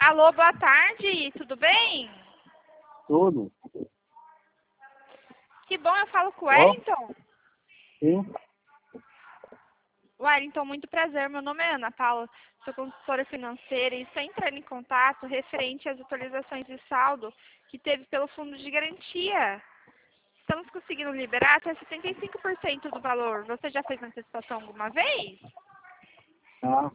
Alô, boa tarde, tudo bem? Tudo. Que bom, eu falo com o Ó. Wellington. Sim. Wellington, muito prazer, meu nome é Ana Paula, sou consultora financeira e estou entrando em contato referente às atualizações de saldo que teve pelo fundo de garantia. Estamos conseguindo liberar até 75% do valor. Você já fez antecipação alguma vez? Tá.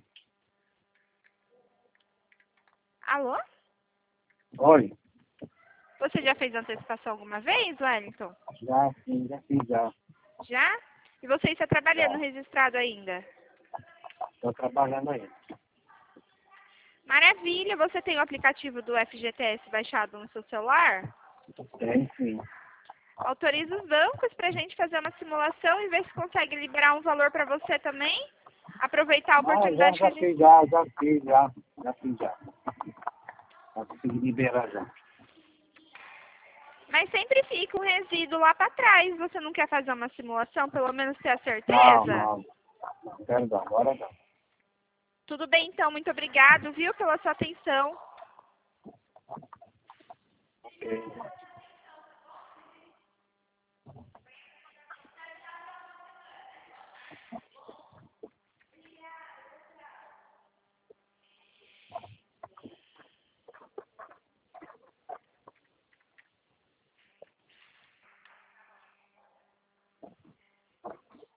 Alô? Oi. Você já fez antecipação alguma vez, Wellington? Já, sim, já fiz, já. Já? E você está trabalhando Já. registrado ainda? Tô trabalhando aí. Maravilha! Você tem o aplicativo do FGTS baixado no seu celular? Tem, sim. Autoriza os bancos para a gente fazer uma simulação e ver se consegue liberar um valor para você também. Aproveitar a oportunidade que a Já gente... fiz, já fiz, já. Já consegui liberar, já. Mas sempre fica um resíduo lá para trás. Você não quer fazer uma simulação, pelo menos ter a Não, certeza? não. Não quero dar, agora não. Tudo bem, então. Muito obrigado, viu, pela sua atenção. Ok.